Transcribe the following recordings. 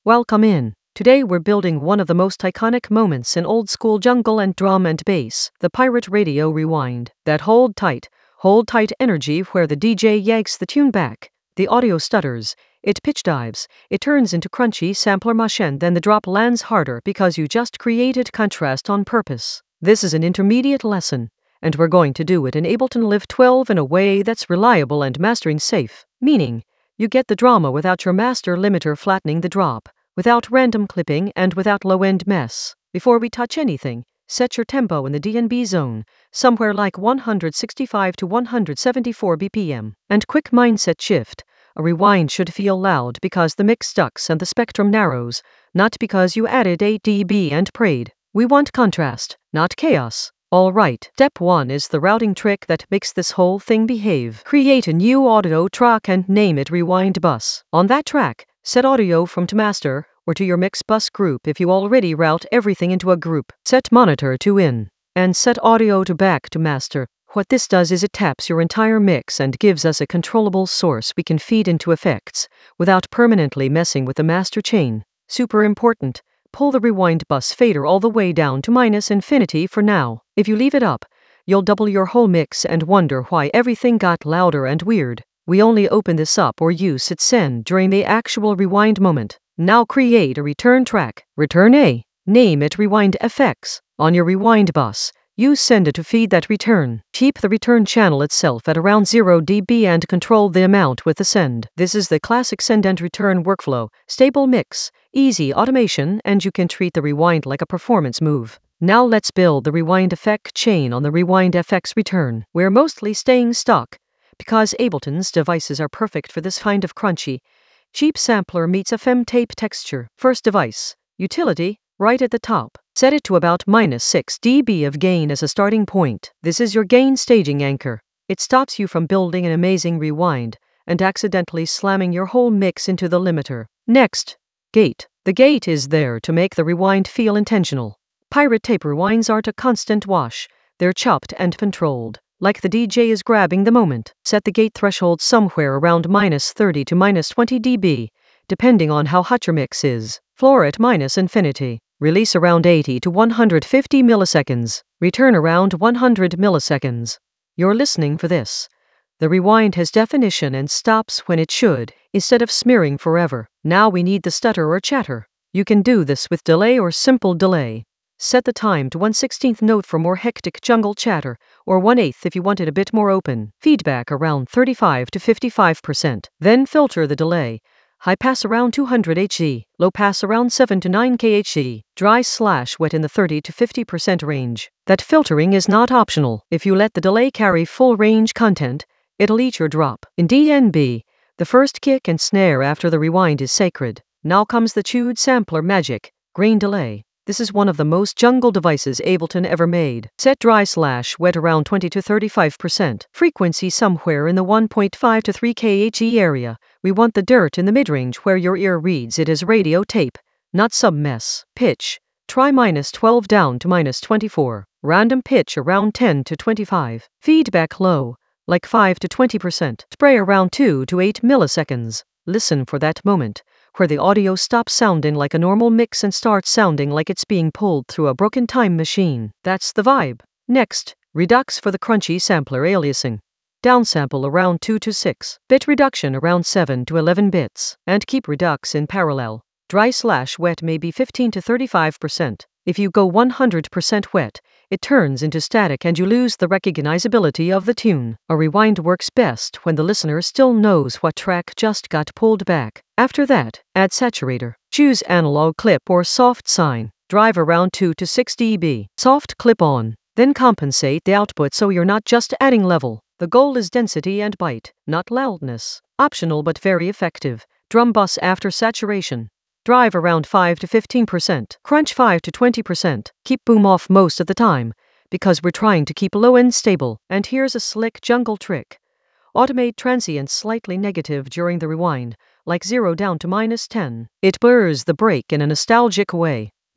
Welcome in. Today we're building one of the most iconic moments in old school jungle and drum and bass, the pirate radio rewind. That hold tight energy where the DJ yanks the tune back, the audio stutters, it pitch dives, it turns into crunchy sampler mush, and then the drop lands harder because you just created contrast on purpose. This is an intermediate lesson, and we're going to do it in Ableton Live 12 in a way that's reliable and mastering safe, meaning you get the drama without your master limiter flattening the drop, without random clipping, and without low-end mess. Before we touch anything, set your tempo in the DNB zone, somewhere like 165 to 174 BPM. And quick mindset shift. A rewind should feel loud because the mix ducks and the spectrum narrows, not because you added 8 dB and prayed. We want contrast, not chaos. Alright, step 1 is the routing trick that makes this whole thing behave. Create a new audio track and name it Rewind Bus. On that track, set audio from to master, or to your mix bus group if you already route everything into a group. Set monitor to in, and set audio to back to master. What this does is it taps your entire mix and gives us a controllable source we can feed into effects, without permanently messing with the master chain. Super important. Pull the rewind bus fader all the way down to -infinity for now. If you leave it up, you'll double your whole mix and wonder why everything got louder and weird. We only open this up or use it send during the actual rewind moment. Now create a return track. Return A. Name it Rewind FX. On your rewind bus, use sender to feed that return. Keep the return channel itself at around 0 dB and control the amount with the send. This is the classic send and return workflow. Stable mix, easy automation, and you can treat the rewind like a performance move. Now let's build the rewind effect chain on the rewind FX return. We're mostly staying stuck, because Ableton's devices are perfect for this kind of crunchy, cheap sampler meets FM tape texture. First device, utility, right at the top. Set it to about -6 dB of gain as a starting point. This is your gain staging anchor. It stops you from building an amazing rewind and accidentally slamming your whole mix into the limiter. Next, gate. The gate is there to make the rewind feel intentional. Pirate tape rewinds aren't a constant wash. They're chopped and controlled, like the DJ is grabbing the moment. Set the gate threshold somewhere around -30 to -20 dB, depending on how hot your mix is. Floor at -infinity. Release around 80 to 150 milliseconds. Return around 100 milliseconds. You're listening for this. The rewind has definition and stops when it should, instead of smearing forever. Now we need the stutter or chatter. You can do this with delay or simple delay. Set the time to 1/16th note for more hectic jungle chatter, or 1/8 if you want it a bit more open. Feedback around 35 to 55%. Then filter the delay. High pass around 200 Hz, low pass around 7 to 9 kHz, dry/wet in the 30 to 50% range. That filtering is not optional. If you let the delay carry full range content, it'll eat your drop. In DNB, the first kick and snare after the rewind is sacred. Now comes the chewed sampler magic, grain delay. This is one of the most jungle devices Ableton ever made. Set dry/wet around 20 to 35%. Frequency somewhere in the 1.5 to 3 kHz area. We want the dirt in the midrange where your ear reads it as radio tape, not some mess. Pitch. Try -12 down to -24. Random pitch around 10 to 25. Feedback low, like 5 to 20%. Spray around 2 to 8 milliseconds. Listen for that moment where the audio stops sounding like a normal mix and starts sounding like it's being pulled through a broken time machine. That's the vibe. Next, redux for the crunchy sampler aliasing. Downsample around 2 to 6. Bit reduction around 7 to 11 bits. And keep redux in parallel. Dry/wet may be 15 to 35%. If you go 100% wet, it turns into static and you lose the recognizability of the tune. A rewind works best when the listener still knows what track just got pulled back. After that, add saturator. Choose analog clip or soft sine. Drive around 2 to 6 dB. Soft clip on. Then compensate the output so you're not just adding level. The goal is density and bite, not loudness. Optional but very effective. Drum bus after saturation. Drive around 5 to 15%. Crunch 5 to 20%. Keep boom off most of the time, because we're trying to keep low end stable. And here's a slick jungle trick. Automate transients slightly negative during the rewind, like 0 down to -10. It blurs the break in a nostalgic way.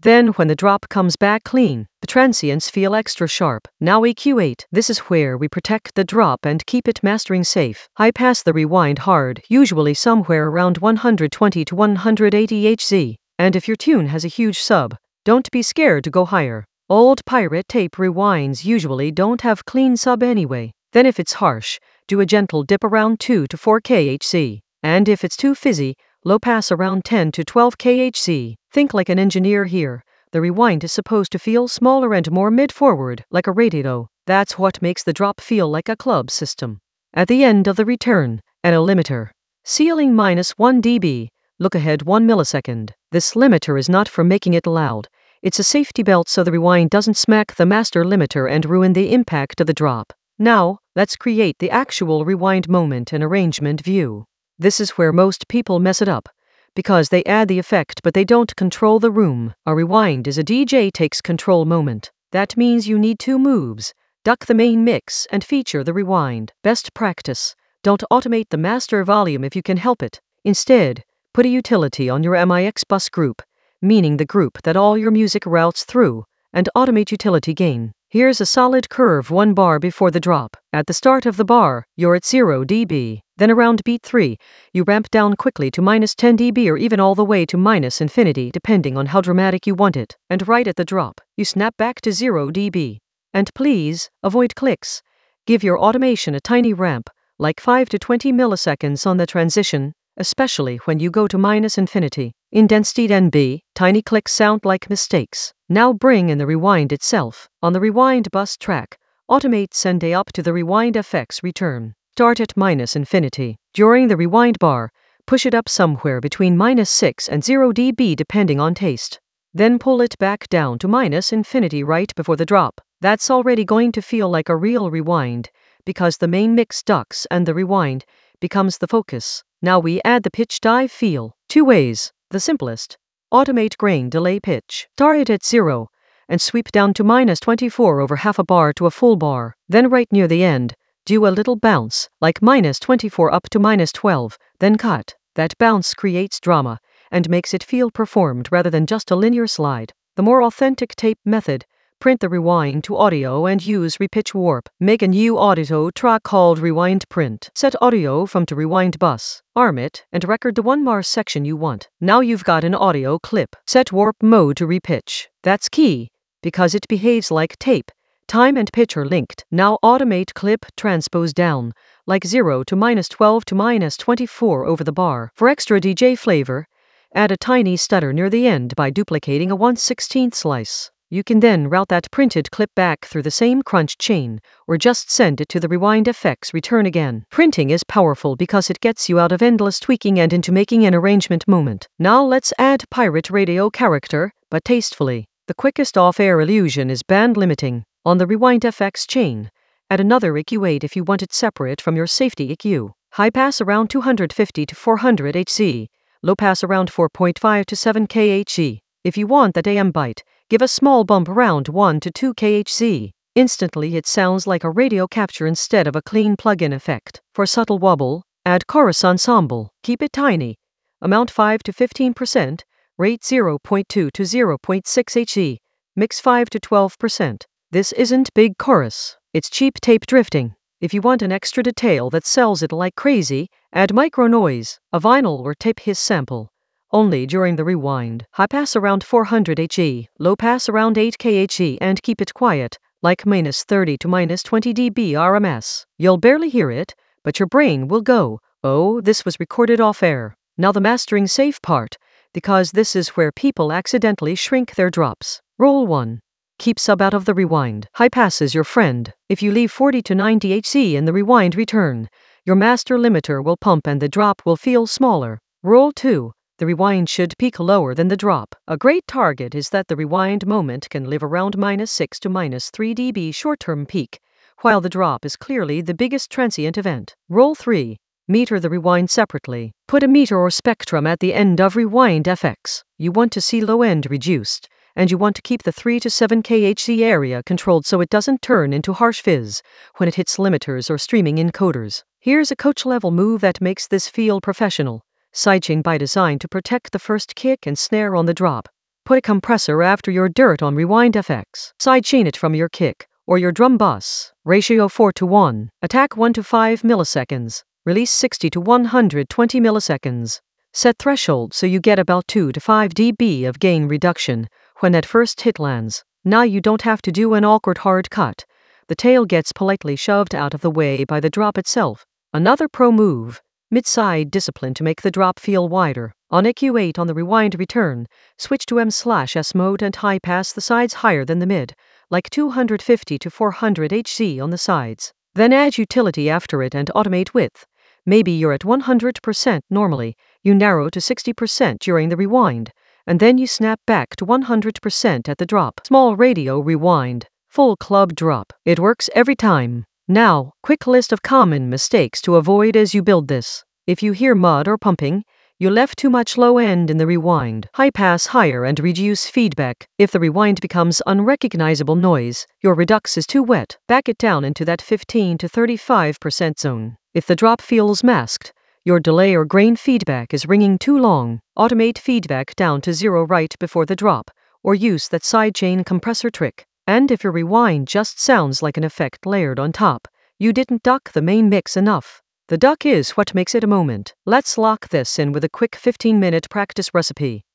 Then when the drop comes back clean, the transients feel extra sharp. Now EQ8. This is where we protect the drop and keep it mastering safe. High pass the rewind hard, usually somewhere around 120 to 180 Hz. And if your tune has a huge sub, don't be scared to go higher. Old pirate tape rewinds usually don't have clean sub anyway. Then if it's harsh, do a gentle dip around 2 to 4 kHz. And if it's too fizzy, low pass around 10 to 12 kHz. Think like an engineer here. The rewind is supposed to feel smaller and more mid-forward, like a radio. That's what makes the drop feel like a club system. At the end of the return, add a limiter. Ceiling -1 dB. Look ahead 1 millisecond. This limiter is not for making it loud. It's a safety belt so the rewind doesn't smack the master limiter and ruin the impact of the drop. Now, let's create the actual rewind moment and arrangement view. This is where most people mess it up, because they add the effect but they don't control the room. A rewind is a DJ takes control moment. That means you need 2 moves: duck the main mix and feature the rewind. Best practice: don't automate the master volume if you can help it. Instead, put a utility on your MIX bus group, meaning the group that all your music routes through, and automate utility gain. Here's a solid curve 1 bar before the drop. At the start of the bar, you're at 0 dB. Then around beat 3, you ramp down quickly to -10 dB or even all the way to -infinity depending on how dramatic you want it. And right at the drop, you snap back to 0 dB. And please, avoid clicks. Give your automation a tiny ramp, like 5 to 20 milliseconds on the transition, especially when you go to -infinity. In density NB, tiny clicks sound like mistakes. Now bring in the rewind itself. On the rewind bus track, automate send up to the rewind FX return. Start at -infinity. During the rewind bar, push it up somewhere between -6 and 0 dB depending on taste. Then pull it back down to -infinity right before the drop. That's already going to feel like a real rewind, because the main mix ducks and the rewind becomes the focus. Now we add the pitch dive feel. 2 ways. The simplest: automate grain delay pitch. Start it at 0 and sweep down to -24 over half a bar to a full bar. Then right near the end, do a little bounce, like -24 up to -12, then cut. That bounce creates drama and makes it feel performed rather than just a linear slide. The more authentic tape method: print the rewind to audio and use repitch warp. Make a new audio track called rewind print. Set audio from to rewind bus. Arm it and record the 1 bar section you want. Now you've got an audio clip. Set warp mode to repitch. That's key, because it behaves like tape. Time and pitch are linked. Now automate clip transpose down, like 0 to -12 to -24 over the bar. For extra DJ flavor, add a tiny stutter near the end by duplicating a 1/16 slice. You can then route that printed clip back through the same crunch chain, or just send it to the rewind FX return again. Printing is powerful because it gets you out of endless tweaking and into making an arrangement moment. Now let's add pirate radio character, but tastefully. The quickest off-air illusion is band limiting. On the rewind FX chain, add another EQ8 if you want it separate from your safety EQ. High pass around 250 to 400 Hz, low pass around 4.5 to 7 kHz. If you want that AM bite, give a small bump around 1 to 2 kHz. Instantly it sounds like a radio capture instead of a clean plug-in effect. For subtle wobble, add chorus ensemble. Keep it tiny. Amount 5 to 15%, rate 0.2 to 0.6 Hz, mix 5 to 12%. This isn't big chorus, it's cheap tape drifting. If you want an extra detail that sells it like crazy, add micro noise, a vinyl or tape hiss sample. Only during the rewind. High pass around 400 Hz, low pass around 8 kHz and keep it quiet, like -30 to -20 dB RMS. You'll barely hear it, but your brain will go, oh, this was recorded off air. Now the mastering safe part, because this is where people accidentally shrink their drops. Roll 1. Keep sub out of the rewind. High pass is your friend. If you leave 40 to 90 Hz in the rewind return, your master limiter will pump and the drop will feel smaller. Roll 2. The rewind should peak lower than the drop. A great target is that the rewind moment can live around -6 to -3 dB short-term peak, while the drop is clearly the biggest transient event. Roll 3. Meter the rewind separately. Put a meter or spectrum at the end of rewind FX. You want to see low end reduced, and you want to keep the 3 to 7 kHz area controlled so it doesn't turn into harsh fizz when it hits limiters or streaming encoders. Here's a coach-level move that makes this feel professional. Sidechain by design to protect the first kick and snare on the drop. Put a compressor after your dirt on Rewind FX. Sidechain it from your kick or your drum bus. Ratio 4:1. Attack 1 to 5 milliseconds. Release 60 to 120 milliseconds. Set threshold so you get about 2 to 5 dB of gain reduction when that first hit lands. Now you don't have to do an awkward hard cut. The tail gets politely shoved out of the way by the drop itself. Another pro move. Mid-side discipline to make the drop feel wider. On EQ8 on the rewind return, switch to M/S mode and high pass the sides higher than the mid, like 250 to 400 Hz on the sides. Then add utility after it and automate width. Maybe you're at 100% normally, you narrow to 60% during the rewind, and then you snap back to 100% at the drop. Small radio rewind, full club drop. It works every time. Now, quick list of common mistakes to avoid as you build this. If you hear mud or pumping, you left too much low end in the rewind. High pass higher and reduce feedback. If the rewind becomes unrecognizable noise, your redux is too wet. Back it down into that 15 to 35% zone. If the drop feels masked, your delay or grain feedback is ringing too long, automate feedback down to 0 right before the drop, or use that sidechain compressor trick. And if your rewind just sounds like an effect layered on top, you didn't duck the main mix enough. The duck is what makes it a moment. Let's lock this in with a quick 15-minute practice recipe.